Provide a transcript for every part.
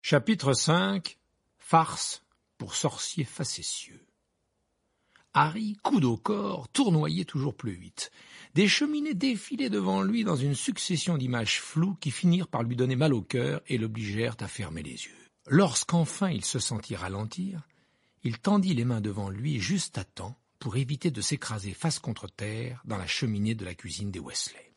Chapitre 5. Farce pour sorcier facétieux. Harry, coude au corps, tournoyait toujours plus vite. Des cheminées défilaient devant lui dans une succession d'images floues qui finirent par lui donner mal au cœur et l'obligèrent à fermer les yeux. Lorsqu'enfin il se sentit ralentir, il tendit les mains devant lui juste à temps pour éviter de s'écraser face contre terre dans la cheminée de la cuisine des Weasley.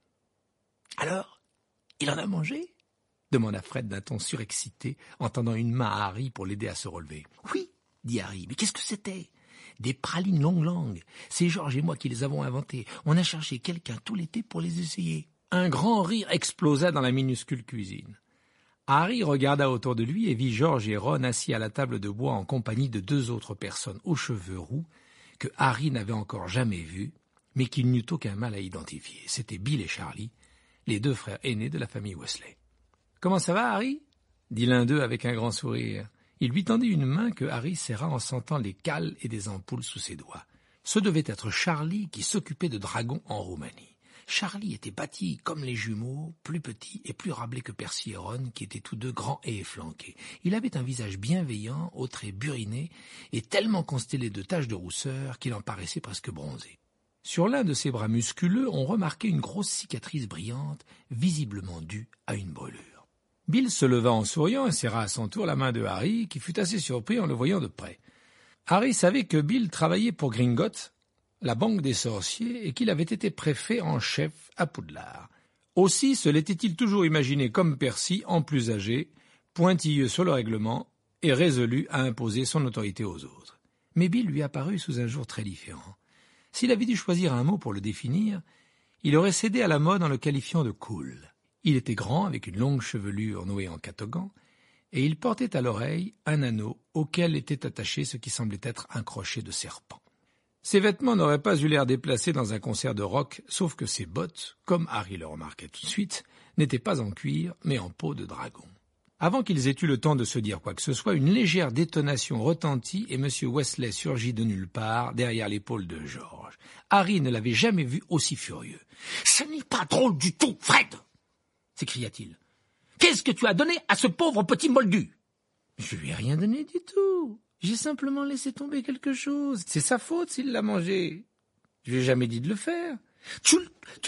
« Alors, il en a mangé ?» demanda Fred d'un ton surexcité, en tendant une main à Harry pour l'aider à se relever. « Oui, » dit Harry, « mais qu'est-ce que c'était ? Des pralines longue langue. C'est George et moi qui les avons inventées. On a cherché quelqu'un tout l'été pour les essayer. » Un grand rire explosa dans la minuscule cuisine. Harry regarda autour de lui et vit George et Ron assis à la table de bois en compagnie de deux autres personnes aux cheveux roux que Harry n'avait encore jamais vues, mais qu'il n'eut aucun mal à identifier. C'étaient Bill et Charlie, les deux frères aînés de la famille Weasley. « Comment ça va, Harry ?» dit l'un d'eux avec un grand sourire. Il lui tendit une main que Harry serra en sentant les cales et des ampoules sous ses doigts. Ce devait être Charlie qui s'occupait de dragons en Roumanie. Charlie était bâti comme les jumeaux, plus petit et plus râblé que Percy et Ron, qui étaient tous deux grands et efflanqués. Il avait un visage bienveillant, aux traits burinés, et tellement constellé de taches de rousseur qu'il en paraissait presque bronzé. Sur l'un de ses bras musculeux, on remarquait une grosse cicatrice brillante, visiblement due à une brûlure. Bill se leva en souriant et serra à son tour la main de Harry, qui fut assez surpris en le voyant de près. Harry savait que Bill travaillait pour Gringotts, la banque des sorciers, et qu'il avait été préfet en chef à Poudlard. Aussi se l'était-il toujours imaginé comme Percy, en plus âgé, pointilleux sur le règlement et résolu à imposer son autorité aux autres. Mais Bill lui apparut sous un jour très différent. S'il avait dû choisir un mot pour le définir, il aurait cédé à la mode en le qualifiant de cool. Il était grand, avec une longue chevelure nouée en catogan, et il portait à l'oreille un anneau auquel était attaché ce qui semblait être un crochet de serpent. Ses vêtements n'auraient pas eu l'air déplacés dans un concert de rock, sauf que ses bottes, comme Harry le remarquait tout de suite, n'étaient pas en cuir, mais en peau de dragon. Avant qu'ils aient eu le temps de se dire quoi que ce soit, une légère détonation retentit et M. Weasley surgit de nulle part, derrière l'épaule de George. Harry ne l'avait jamais vu aussi furieux. « Ce n'est pas drôle du tout, Fred !» s'écria-t-il. « Qu'est-ce que tu as donné à ce pauvre petit moldu ?»« Je lui ai rien donné du tout. J'ai simplement laissé tomber quelque chose. C'est sa faute s'il l'a mangé. Je lui ai jamais dit de le faire. »« Tu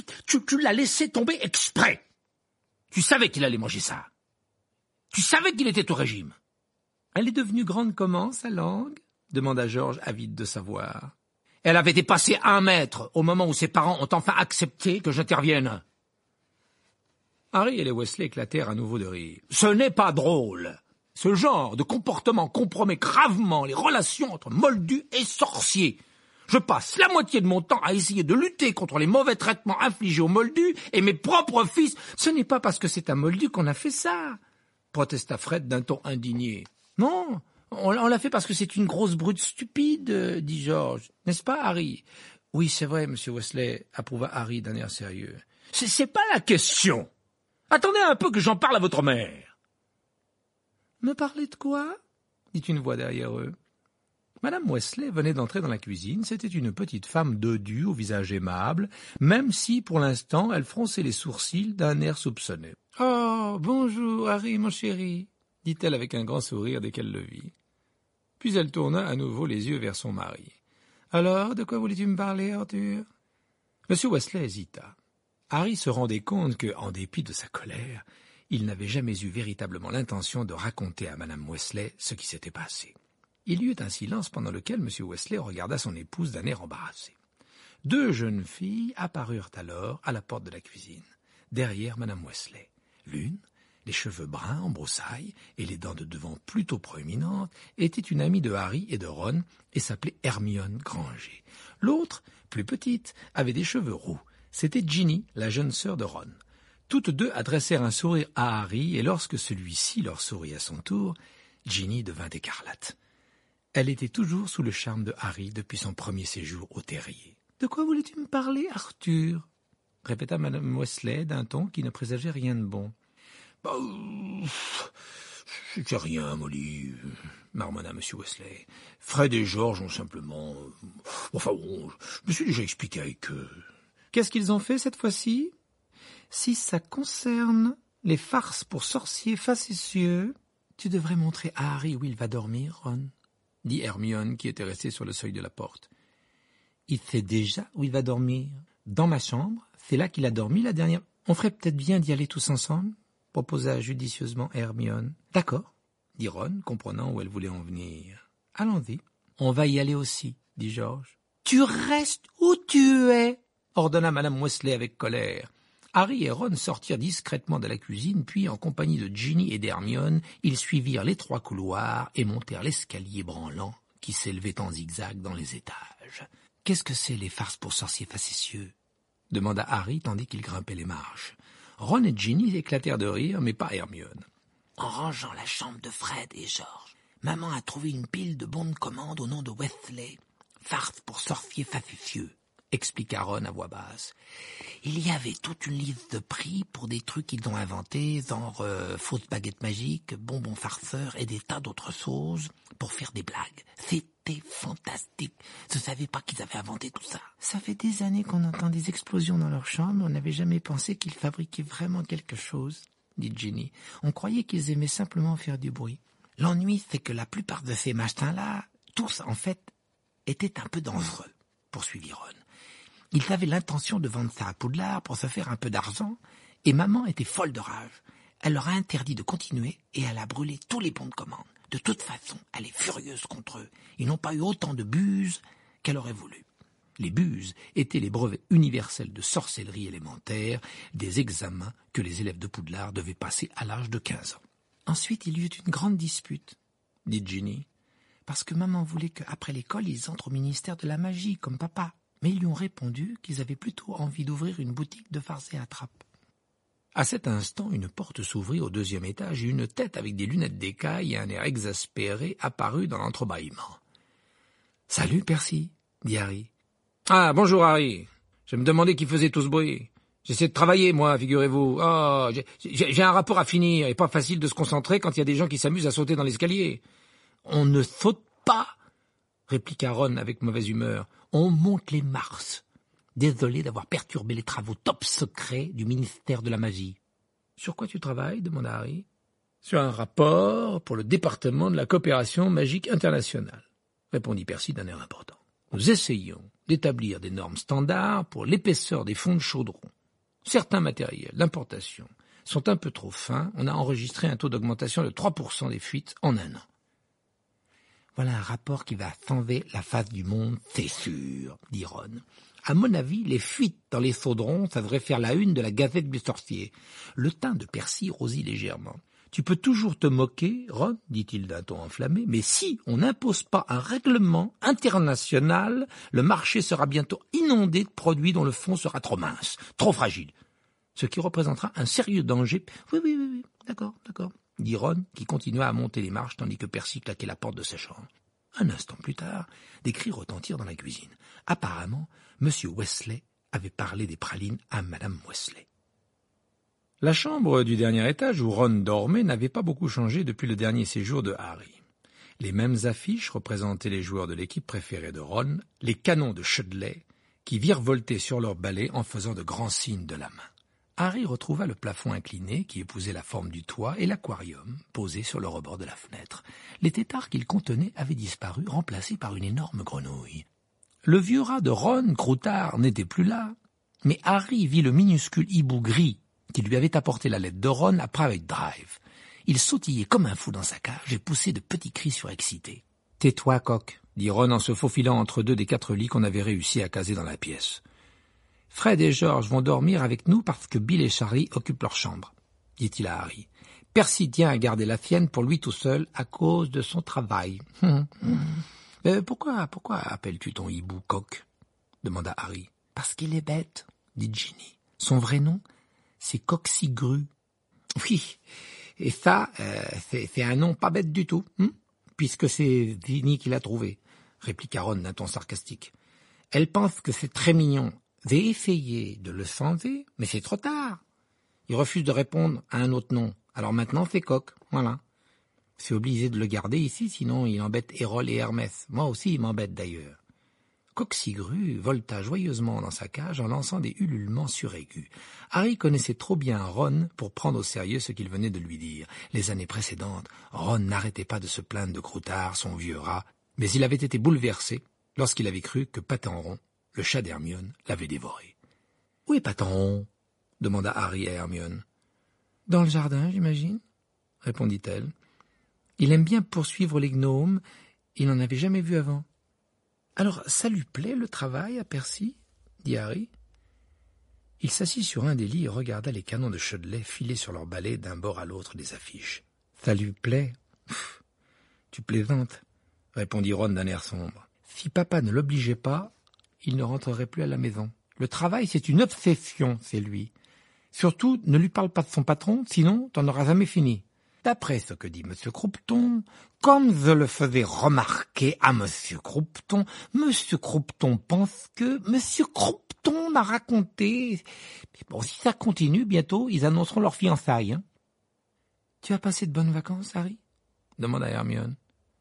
l'as laissé tomber exprès. Tu savais qu'il allait manger ça. Tu savais qu'il était au régime. »« Elle est devenue grande comment, sa langue ?» demanda George, avide de savoir. « Elle avait dépassé 1 mètre au moment où ses parents ont enfin accepté que j'intervienne. » Harry et les Weasley éclatèrent à nouveau de rire. « Ce n'est pas drôle. Ce genre de comportement compromet gravement les relations entre moldus et sorciers. Je passe la moitié de mon temps à essayer de lutter contre les mauvais traitements infligés aux moldus et mes propres fils. Ce n'est pas parce que c'est un moldu qu'on a fait ça, protesta Fred d'un ton indigné. Non, on l'a fait parce que c'est une grosse brute stupide, dit George. N'est-ce pas, Harry? Oui, c'est vrai, monsieur Weasley, approuva Harry d'un air sérieux. C'est pas la question. Attendez un peu que j'en parle à votre mère. Me parler de quoi? Dit une voix derrière eux. Madame Weasley venait d'entrer dans la cuisine. C'était une petite femme dodue, au visage aimable, même si, pour l'instant, elle fronçait les sourcils d'un air soupçonneux. « Oh, bonjour, Harry, mon chéri », dit-elle avec un grand sourire dès qu'elle le vit. Puis elle tourna à nouveau les yeux vers son mari. « Alors, de quoi voulais-tu me parler, Arthur ?» Monsieur Weasley hésita. Harry se rendait compte que, en dépit de sa colère, il n'avait jamais eu véritablement l'intention de raconter à madame Weasley ce qui s'était passé. Il y eut un silence pendant lequel M. Weasley regarda son épouse d'un air embarrassé. 2 jeunes filles apparurent alors à la porte de la cuisine, derrière madame Weasley. L'une, les cheveux bruns en broussailles et les dents de devant plutôt proéminentes, était une amie de Harry et de Ron et s'appelait Hermione Granger. L'autre, plus petite, avait des cheveux roux. C'était Ginny, la jeune sœur de Ron. Toutes deux adressèrent un sourire à Harry, et lorsque celui-ci leur sourit à son tour, Ginny devint écarlate. Elle était toujours sous le charme de Harry depuis son premier séjour au terrier. « De quoi voulais-tu me parler, Arthur ?» répéta madame Weasley d'un ton qui ne présageait rien de bon. « C'est rien, Molly, » marmonna M. Weasley. « Fred et George ont simplement... Enfin bon, je me suis déjà expliqué avec eux. » « Qu'est-ce qu'ils ont fait cette fois-ci ? » « Si ça concerne les farces pour sorciers facétieux, Tu devrais montrer à Harry où il va dormir, Ron, dit Hermione, qui était restée sur le seuil de la porte. Il sait déjà où il va dormir. Dans ma chambre, c'est là qu'il a dormi la dernière. On ferait peut-être bien d'y aller tous ensemble, proposa judicieusement Hermione. D'accord, dit Ron, comprenant où elle voulait en venir. Allons-y. On va y aller aussi, dit George. Tu restes où tu es, ordonna Madame Weasley avec colère. Harry et Ron sortirent discrètement de la cuisine, puis, en compagnie de Ginny et d'Hermione, ils suivirent les 3 couloirs et montèrent l'escalier branlant qui s'élevait en zigzag dans les étages. « Qu'est-ce que c'est, les farces pour sorciers facétieux ?» demanda Harry tandis qu'il grimpait les marches. Ron et Ginny éclatèrent de rire, mais pas Hermione. « En rangeant la chambre de Fred et George, maman a trouvé une pile de bons de commande au nom de Weasley. Farce pour sorciers facétieux. » expliqua Ron à voix basse. Il y avait toute une liste de prix pour des trucs qu'ils ont inventés, genre fausses baguettes magiques, bonbons farceurs et des tas d'autres choses pour faire des blagues. C'était fantastique. Je savais pas qu'ils avaient inventé tout ça. Ça fait des années qu'on entend des explosions dans leur chambre, on n'avait jamais pensé qu'ils fabriquaient vraiment quelque chose, dit Ginny. On croyait qu'ils aimaient simplement faire du bruit. L'ennui, c'est que la plupart de ces machins-là, tous en fait, étaient un peu dangereux, poursuivit Ron. Ils avaient l'intention de vendre ça à Poudlard pour se faire un peu d'argent, et maman était folle de rage. Elle leur a interdit de continuer et elle a brûlé tous les bons de commande. De toute façon, elle est furieuse contre eux. Ils n'ont pas eu autant de buses qu'elle aurait voulu. Les buses étaient les brevets universels de sorcellerie élémentaire, des examens que les élèves de Poudlard devaient passer à l'âge de 15 ans. Ensuite, il y eut une grande dispute, dit Ginny, parce que maman voulait qu'après l'école, ils entrent au ministère de la magie, comme papa. Mais ils lui ont répondu qu'ils avaient plutôt envie d'ouvrir une boutique de farce et attrape. À cet instant, une porte s'ouvrit au 2e étage et une tête avec des lunettes d'écaille et un air exaspéré apparut dans l'entrebâillement. « Salut, Percy, » dit Harry. « Ah, bonjour, Harry. Je me demandais qui faisait tout ce bruit. J'essaie de travailler, moi, figurez-vous. Oh, j'ai un rapport à finir et pas facile de se concentrer quand il y a des gens qui s'amusent à sauter dans l'escalier. »« On ne saute pas !» répliqua Ron avec mauvaise humeur. « On monte les marches. Désolé d'avoir perturbé les travaux top secrets du ministère de la magie. »« Sur quoi tu travailles ?» demanda Harry. « Sur un rapport pour le département de la coopération magique internationale, » répondit Percy d'un air important. « Nous essayons d'établir des normes standards pour l'épaisseur des fonds de chaudron. Certains matériels d'importation sont un peu trop fins. On a enregistré un taux d'augmentation de 3% des fuites en un an. » « Voilà un rapport qui va sauver la face du monde, c'est sûr, » dit Ron. « À mon avis, les fuites dans les chaudrons, ça devrait faire la une de la Gazette du Sorcier. » Le teint de Percy rosit légèrement. « Tu peux toujours te moquer, Ron, dit-il d'un ton enflammé, mais si on n'impose pas un règlement international, le marché sera bientôt inondé de produits dont le fond sera trop mince, trop fragile, ce qui représentera un sérieux danger. »« Oui, d'accord, » dit Ron, qui continua à monter les marches tandis que Percy claquait la porte de sa chambre. Un instant plus tard, des cris retentirent dans la cuisine. Apparemment, M. Weasley avait parlé des pralines à Madame Weasley. La chambre du dernier étage où Ron dormait n'avait pas beaucoup changé depuis le dernier séjour de Harry. Les mêmes affiches représentaient les joueurs de l'équipe préférée de Ron, les canons de Chudley, qui virevoltaient sur leurs balais en faisant de grands signes de la main. Harry retrouva le plafond incliné qui épousait la forme du toit et l'aquarium posé sur le rebord de la fenêtre. Les têtards qu'il contenait avaient disparu, remplacés par une énorme grenouille. Le vieux rat de Ron, Croutard, n'était plus là, mais Harry vit le minuscule hibou gris qui lui avait apporté la lettre de Ron à Private Drive. Il sautillait comme un fou dans sa cage et poussait de petits cris surexcités. « Tais-toi, coq !» dit Ron en se faufilant entre 2 des 4 lits qu'on avait réussi à caser dans la pièce. Fred et George vont dormir avec nous parce que Bill et Charlie occupent leur chambre, dit-il à Harry. Percy tient à garder la sienne pour lui tout seul à cause de son travail. Pourquoi appelles-tu ton hibou coq? Demanda Harry. Parce qu'il est bête, dit Ginny. Son vrai nom, c'est Coqsigru. Oui, et ça, c'est un nom pas bête du tout, puisque c'est Ginny qui l'a trouvé, répliqua Ron d'un ton sarcastique. Elle pense que c'est très mignon. J'ai essayé de le changer, mais c'est trop tard. Il refuse de répondre à un autre nom. Alors maintenant, c'est Coq. Voilà. C'est obligé de le garder ici, sinon il embête Hérole et Hermès. Moi aussi, il m'embête d'ailleurs. Coqsigru volta joyeusement dans sa cage en lançant des ululements suraigus. Harry connaissait trop bien Ron pour prendre au sérieux ce qu'il venait de lui dire. Les années précédentes, Ron n'arrêtait pas de se plaindre de Croutard, son vieux rat, mais il avait été bouleversé lorsqu'il avait cru que Patenron, le chat d'Hermione, l'avait dévoré. « Où est Patenron » demanda Harry à Hermione. « Dans le jardin, j'imagine » répondit-elle. « Il aime bien poursuivre les gnomes, il n'en avait jamais vu avant. » « Alors, ça lui plaît, le travail, à Percy ?» dit Harry. Il s'assit sur un des lits et regarda les canons de Chudley filer sur leurs balais d'un bord à l'autre des affiches. « Ça lui plaît ? Tu plaisantes » répondit Ron d'un air sombre. « Si papa ne l'obligeait pas, il ne rentrerait plus à la maison. Le travail, c'est une obsession, c'est lui. Surtout, ne lui parle pas de son patron, sinon t'en auras jamais fini. » D'après ce que dit M. Croupton, comme je le faisais remarquer à M. Croupton pense que M. Croupton m'a raconté... Bon, si ça continue, bientôt, ils annonceront leur fiançailles. Hein. « Tu as passé de bonnes vacances, Harry ?» demanda Hermione.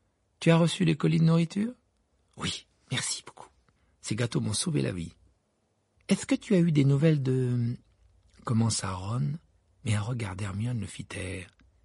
« Tu as reçu les colis de nourriture ?»« Oui, merci beaucoup. Ces gâteaux m'ont sauvé la vie. »« Est-ce que tu as eu des nouvelles de... » commença Ron, mais un regard d'Hermione le fit taire.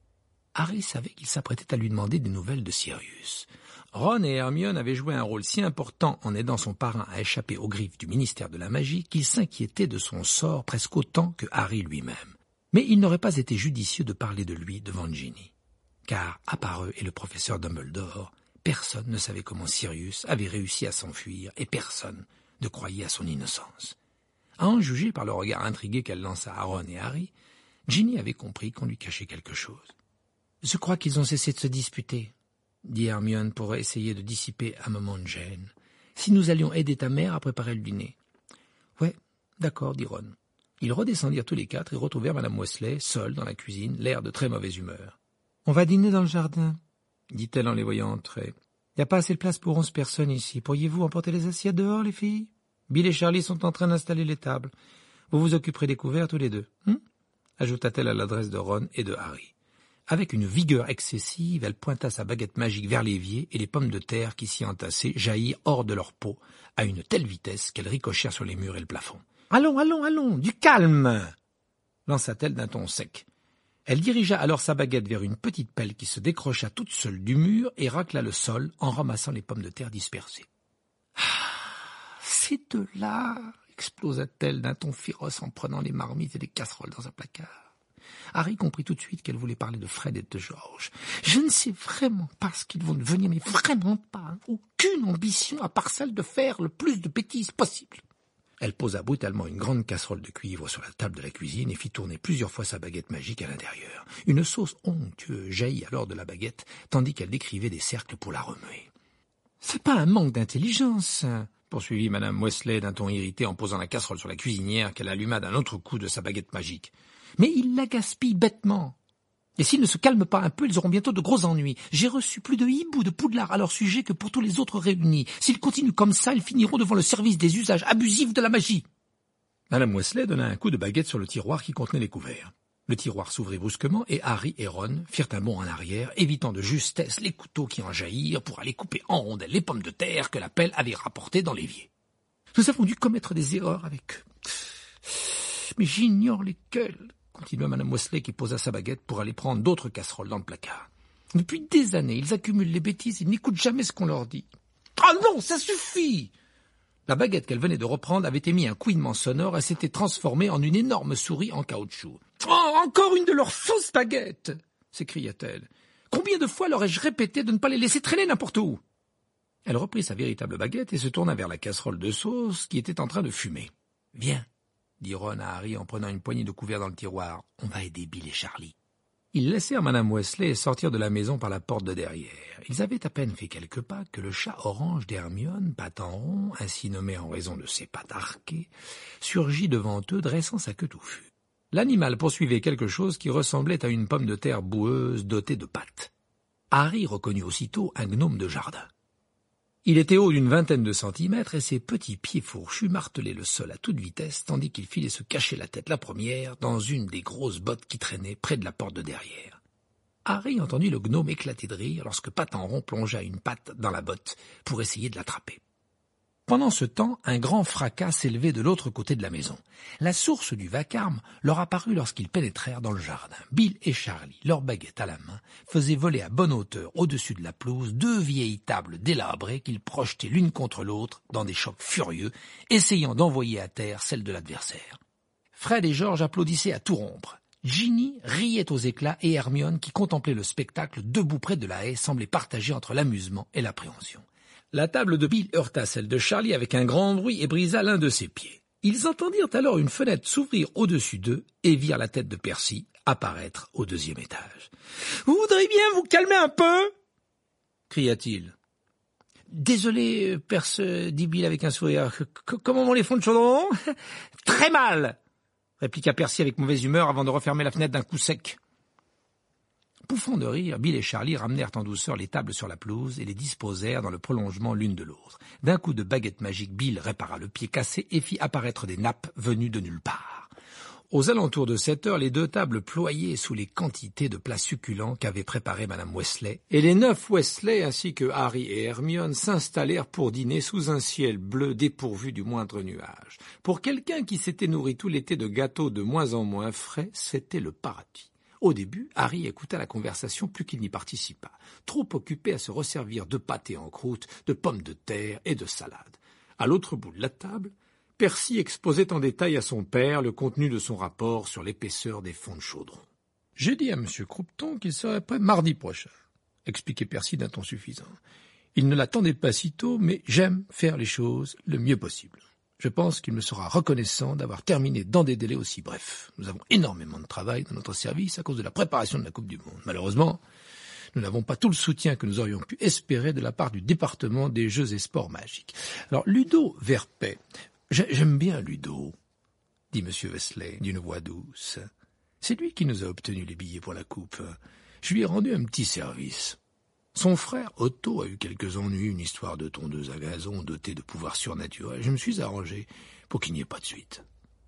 Harry savait qu'il s'apprêtait à lui demander des nouvelles de Sirius. Ron et Hermione avaient joué un rôle si important en aidant son parrain à échapper aux griffes du ministère de la Magie qu'il s'inquiétait de son sort presque autant que Harry lui-même. Mais il n'aurait pas été judicieux de parler de lui devant Ginny. Car, à part eux et le professeur Dumbledore, personne ne savait comment Sirius avait réussi à s'enfuir et personne ne croyait à son innocence. À en juger par le regard intrigué qu'elle lança à Ron et Harry, Ginny avait compris qu'on lui cachait quelque chose. « Je crois qu'ils ont cessé de se disputer, » dit Hermione pour essayer de dissiper un moment de gêne. « Si nous allions aider ta mère à préparer le dîner. »« Ouais, d'accord, » dit Ron. Ils redescendirent tous les quatre et retrouvèrent Madame Weasley, seule dans la cuisine, l'air de très mauvaise humeur. « On va dîner dans le jardin, » dit-elle en les voyant entrer. « Y a pas assez de place pour 11 personnes ici. Pourriez-vous emporter les assiettes dehors, les filles ? Bill et Charlie sont en train d'installer les tables. Vous vous occuperez des couverts tous les deux, ajouta-t-elle à l'adresse de Ron et de Harry. Avec une vigueur excessive, elle pointa sa baguette magique vers l'évier et les pommes de terre qui s'y entassaient jaillirent hors de leur peau à une telle vitesse qu'elles ricochèrent sur les murs et le plafond. « Allons, allons, allons, du calme !» lança-t-elle d'un ton sec. Elle dirigea alors sa baguette vers une petite pelle qui se décrocha toute seule du mur et racla le sol en ramassant les pommes de terre dispersées. « Ah, ces deux-là !» explosa-t-elle d'un ton féroce en prenant les marmites et les casseroles dans un placard. Harry comprit tout de suite qu'elle voulait parler de Fred et de George. « Je ne sais vraiment pas ce qu'ils vont devenir, mais vraiment pas. Aucune ambition à part celle de faire le plus de bêtises possible. » Elle posa brutalement une grande casserole de cuivre sur la table de la cuisine et fit tourner plusieurs fois sa baguette magique à l'intérieur. Une sauce onctueuse jaillit alors de la baguette, tandis qu'elle décrivait des cercles pour la remuer. « C'est pas un manque d'intelligence, » poursuivit Madame Weasley d'un ton irrité en posant la casserole sur la cuisinière qu'elle alluma d'un autre coup de sa baguette magique. « Mais ils la gaspillent bêtement. Et s'ils ne se calment pas un peu, ils auront bientôt de gros ennuis. J'ai reçu plus de hiboux de Poudlard à leur sujet que pour tous les autres réunis. S'ils continuent comme ça, ils finiront devant le service des usages abusifs de la magie. » Madame Weasley donna un coup de baguette sur le tiroir qui contenait les couverts. Le tiroir s'ouvrit brusquement et Harry et Ron firent un bond en arrière, évitant de justesse les couteaux qui en jaillirent pour aller couper en rondelles les pommes de terre que la pelle avait rapportées dans l'évier. « Nous avons dû commettre des erreurs avec eux. Mais j'ignore lesquelles, » continua Madame Weasley qui posa sa baguette pour aller prendre d'autres casseroles dans le placard. « Depuis des années, ils accumulent les bêtises et n'écoutent jamais ce qu'on leur dit. »« Ah non, ça suffit !» La baguette qu'elle venait de reprendre avait émis un couinement sonore et s'était transformée en une énorme souris en caoutchouc. « Oh, encore une de leurs fausses baguettes !» s'écria-t-elle. « Combien de fois leur ai-je répété de ne pas les laisser traîner n'importe où ?» Elle reprit sa véritable baguette et se tourna vers la casserole de sauce qui était en train de fumer. « Viens !» dit Ron à Harry en prenant une poignée de couverts dans le tiroir. « On va aider Bill et Charlie. » Ils laissèrent Madame Weasley sortir de la maison par la porte de derrière. Ils avaient à peine fait quelques pas que le chat orange d'Hermione, Patenron, ainsi nommé en raison de ses pattes arquées, surgit devant eux, dressant sa queue touffue. L'animal poursuivait quelque chose qui ressemblait à une pomme de terre boueuse dotée de pattes. Harry reconnut aussitôt un gnome de jardin. Il était haut d'une vingtaine de centimètres et ses petits pieds fourchus martelaient le sol à toute vitesse tandis qu'il filait se cacher la tête la première dans une des grosses bottes qui traînaient près de la porte de derrière. Harry entendit le gnome éclater de rire lorsque Patenron plongea une patte dans la botte pour essayer de l'attraper. Pendant ce temps, un grand fracas s'élevait de l'autre côté de la maison. La source du vacarme leur apparut lorsqu'ils pénétrèrent dans le jardin. Bill et Charlie, leurs baguettes à la main, faisaient voler à bonne hauteur au-dessus de la pelouse 2 vieilles tables délabrées qu'ils projetaient l'une contre l'autre dans des chocs furieux, essayant d'envoyer à terre celle de l'adversaire. Fred et George applaudissaient à tout rompre. Ginny riait aux éclats et Hermione, qui contemplait le spectacle debout près de la haie, semblait partagée entre l'amusement et l'appréhension. La table de Bill heurta celle de Charlie avec un grand bruit et brisa l'un de ses pieds. Ils entendirent alors une fenêtre s'ouvrir au-dessus d'eux et virent la tête de Percy apparaître au 2e étage. « Vous voudriez bien vous calmer un peu ?» cria-t-il. « Désolé, Percy, dit Bill avec un sourire. « Comment vont les fonds de chaudron ?»« Très mal !» répliqua Percy avec mauvaise humeur avant de refermer la fenêtre d'un coup sec. Pouffant de rire, Bill et Charlie ramenèrent en douceur les tables sur la pelouse et les disposèrent dans le prolongement l'une de l'autre. D'un coup de baguette magique, Bill répara le pied cassé et fit apparaître des nappes venues de nulle part. Aux alentours de 7 heures, les 2 tables ployaient sous les quantités de plats succulents qu'avait préparé Madame Weasley, et les 9 Weasley ainsi que Harry et Hermione s'installèrent pour dîner sous un ciel bleu dépourvu du moindre nuage. Pour quelqu'un qui s'était nourri tout l'été de gâteaux de moins en moins frais, c'était le paradis. Au début, Harry écouta la conversation plus qu'il n'y participa, trop occupé à se resservir de pâté en croûte, de pommes de terre et de salade. À l'autre bout de la table, Percy exposait en détail à son père le contenu de son rapport sur l'épaisseur des fonds de chaudron. « J'ai dit à M. Croupton qu'il serait prêt mardi prochain, » expliquait Percy d'un ton suffisant. « Il ne l'attendait pas si tôt, mais j'aime faire les choses le mieux possible. Je pense qu'il me sera reconnaissant d'avoir terminé dans des délais aussi brefs. Nous avons énormément de travail dans notre service à cause de la préparation de la Coupe du Monde. Malheureusement, nous n'avons pas tout le soutien que nous aurions pu espérer de la part du département des Jeux et Sports Magiques. Alors, Ludo Verpet, j'aime bien Ludo, dit M. Weasley d'une voix douce. C'est lui qui nous a obtenu les billets pour la Coupe. Je lui ai rendu un petit service. Son frère Otto a eu quelques ennuis, une histoire de tondeuse à gazon dotée de pouvoirs surnaturels. Je me suis arrangé pour qu'il n'y ait pas de suite.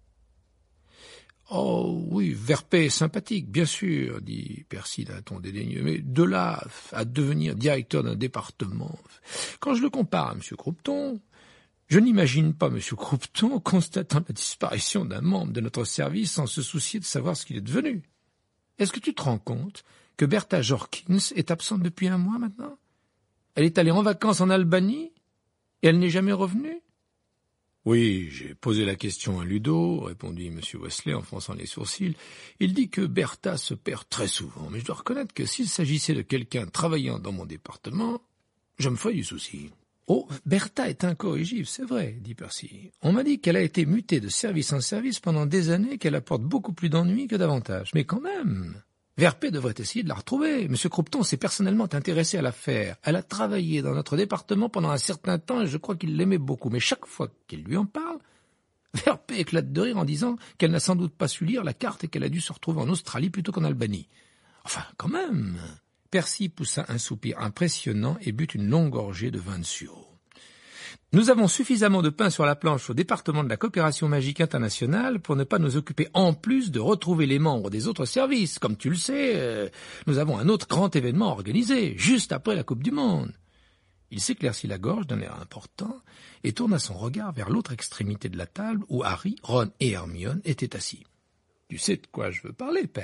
« Oh oui, Verpet est sympathique, bien sûr, dit Percy d'un ton dédaigneux, mais de là à devenir directeur d'un département... Quand je le compare à M. Croupton, je n'imagine pas M. Croupton constatant la disparition d'un membre de notre service sans se soucier de savoir ce qu'il est devenu. Est-ce que tu te rends compte que Bertha Jorkins est absente depuis 1 mois maintenant? Elle est allée en vacances en Albanie et elle n'est jamais revenue? » « Oui, j'ai posé la question à Ludo, répondit M. Weasley en fronçant les sourcils. Il dit que Bertha se perd très souvent, mais je dois reconnaître que s'il s'agissait de quelqu'un travaillant dans mon département, je me ferais du souci. »« Oh, Bertha est incorrigible, c'est vrai, dit Percy. On m'a dit qu'elle a été mutée de service en service pendant des années, qu'elle apporte beaucoup plus d'ennuis que d'avantages. Mais quand même... Verpet devrait essayer de la retrouver. M. Croupton s'est personnellement intéressé à l'affaire. Elle a travaillé dans notre département pendant un certain temps et je crois qu'il l'aimait beaucoup. Mais chaque fois qu'il lui en parle, Verpet éclate de rire en disant qu'elle n'a sans doute pas su lire la carte et qu'elle a dû se retrouver en Australie plutôt qu'en Albanie. Enfin, quand même. Percy poussa un soupir impressionnant et but une longue gorgée de vin de sureau. Nous avons suffisamment de pain sur la planche au département de la coopération magique internationale pour ne pas nous occuper en plus de retrouver les membres des autres services. Comme tu le sais, nous avons un autre grand événement organisé, juste après la Coupe du Monde. Il s'éclaircit la gorge d'un air important et tourna son regard vers l'autre extrémité de la table où Harry, Ron et Hermione étaient assis. « Tu sais de quoi je veux parler, père ?»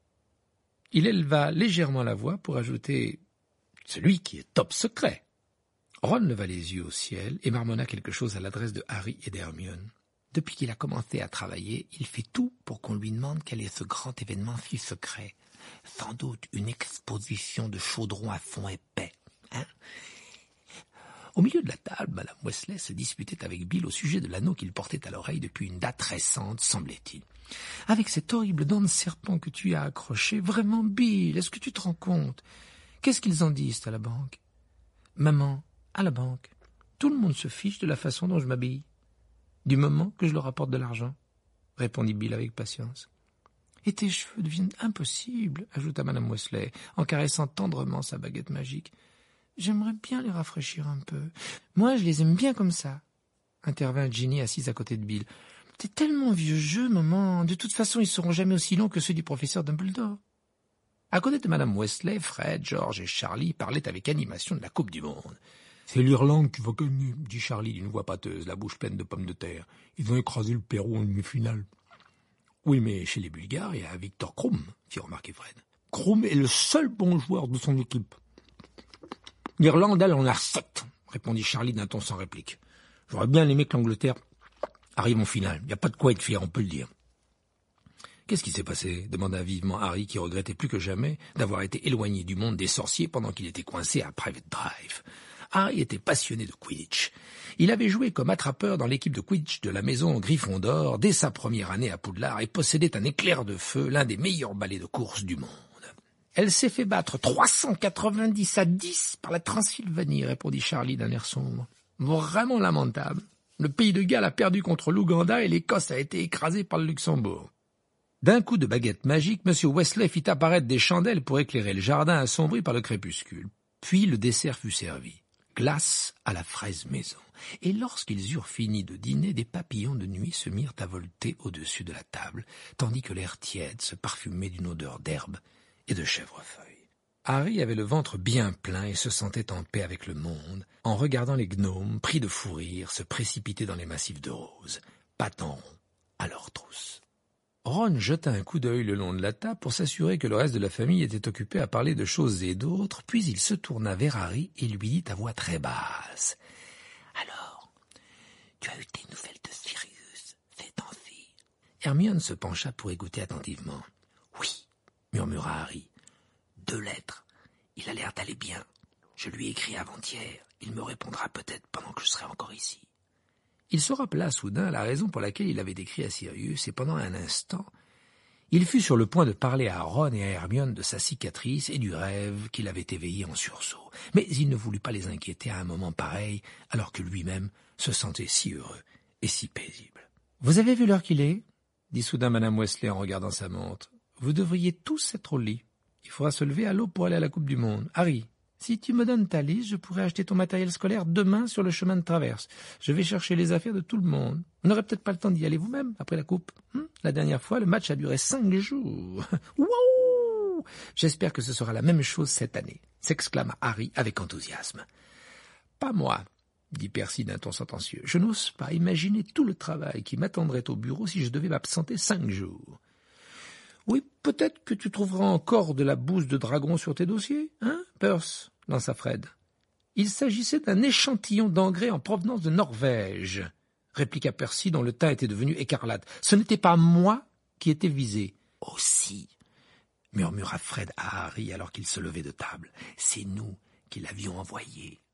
Il éleva légèrement la voix pour ajouter « celui qui est top secret ». Ron leva les yeux au ciel et marmonna quelque chose à l'adresse de Harry et d'Hermione. Depuis qu'il a commencé à travailler, il fait tout pour qu'on lui demande quel est ce grand événement si secret. Sans doute une exposition de chaudrons à fond épais, hein? Au milieu de la table, Madame Weasley se disputait avec Bill au sujet de l'anneau qu'il portait à l'oreille depuis une date récente, semblait-il. « Avec cette horrible dent de serpent que tu as accrochée, vraiment, Bill, est-ce que tu te rends compte? Qu'est-ce qu'ils en disent à la banque? »« Maman, à la banque, tout le monde se fiche de la façon dont je m'habille, du moment que je leur apporte de l'argent, » répondit Bill avec patience. « Et tes cheveux deviennent impossibles, » ajouta Madame Weasley, en caressant tendrement sa baguette magique. « J'aimerais bien les rafraîchir un peu. Moi, je les aime bien comme ça, » intervint Ginny assise à côté de Bill. « T'es tellement vieux jeu, maman. De toute façon, ils seront jamais aussi longs que ceux du professeur Dumbledore. » À côté de Madame Weasley, Fred, George et Charlie parlaient avec animation de la Coupe du Monde. C'est l'Irlande qui va gagner, dit Charlie d'une voix pâteuse, la bouche pleine de pommes de terre. Ils ont écrasé le Pérou en demi-finale. Oui, mais chez les Bulgares, il y a Victor Krum, fit remarquer Fred. Krum est le seul bon joueur de son équipe. L'Irlande, elle, en a 7, répondit Charlie d'un ton sans réplique. J'aurais bien aimé que l'Angleterre arrive en finale. Il n'y a pas de quoi être fier, on peut le dire. Qu'est-ce qui s'est passé demanda vivement Harry, qui regrettait plus que jamais d'avoir été éloigné du monde des sorciers pendant qu'il était coincé à Private Drive. Harry était passionné de Quidditch. Il avait joué comme attrapeur dans l'équipe de Quidditch de la maison Gryffondor dès sa première année à Poudlard et possédait un éclair de feu, l'un des meilleurs balais de course du monde. Elle s'est fait battre 390-10 par la Transylvanie, répondit Charlie d'un air sombre. Vraiment lamentable. Le pays de Galles a perdu contre l'Ouganda et l'Écosse a été écrasée par le Luxembourg. D'un coup de baguette magique, M. Weasley fit apparaître des chandelles pour éclairer le jardin assombri par le crépuscule. Puis le dessert fut servi. Glace à la fraise maison. Et lorsqu'ils eurent fini de dîner, des papillons de nuit se mirent à volter au-dessus de la table, tandis que l'air tiède se parfumait d'une odeur d'herbe et de chèvrefeuille. Harry avait le ventre bien plein et se sentait en paix avec le monde, en regardant les gnomes, pris de fou rire, se précipiter dans les massifs de roses, patant rond à leur trousse. Ron jeta un coup d'œil le long de la table pour s'assurer que le reste de la famille était occupé à parler de choses et d'autres, puis il se tourna vers Harry et lui dit à voix très basse. « Alors, tu as eu des nouvelles de Sirius ces temps-ci ?» Hermione se pencha pour écouter attentivement. « Oui, » murmura Harry. « 2 lettres. Il a l'air d'aller bien. Je lui ai écrit avant-hier. Il me répondra peut-être pendant que je serai encore ici. » Il se rappela soudain la raison pour laquelle il avait écrit à Sirius, et pendant un instant, il fut sur le point de parler à Ron et à Hermione de sa cicatrice et du rêve qui l'avait éveillé en sursaut. Mais il ne voulut pas les inquiéter à un moment pareil, alors que lui-même se sentait si heureux et si paisible. « Vous avez vu l'heure qu'il est ?» dit soudain Madame Weasley en regardant sa montre. « Vous devriez tous être au lit. Il faudra se lever à l'aube pour aller à la Coupe du Monde. Harry, si tu me donnes ta liste, je pourrai acheter ton matériel scolaire demain sur le chemin de traverse. Je vais chercher les affaires de tout le monde. Vous n'aurez peut-être pas le temps d'y aller vous-même après la coupe. La dernière fois, le match a duré 5 jours. Wouh! J'espère que ce sera la même chose cette année, s'exclama Harry avec enthousiasme. Pas moi, dit Percy d'un ton sentencieux. Je n'ose pas imaginer tout le travail qui m'attendrait au bureau si je devais m'absenter 5 jours. Oui, peut-être que tu trouveras encore de la bouse de dragon sur tes dossiers, hein, Percy, lança Fred. Il s'agissait d'un échantillon d'engrais en provenance de Norvège, répliqua Percy dont le teint était devenu écarlate. Ce n'était pas moi qui étais visé. Aussi, murmura Fred à Harry alors qu'il se levait de table. C'est nous qui l'avions envoyé.